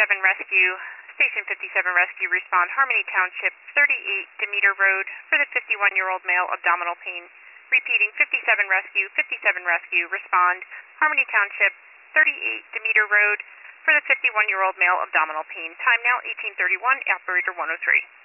Rescue, Station 57 Rescue, respond Harmony Township, 38 Demeter Road, for the 51-year-old male, abdominal pain. Repeating, 57 Rescue, respond Harmony Township, 38 Demeter Road, for the 51-year-old male, abdominal pain. Time now 18:31, operator 103.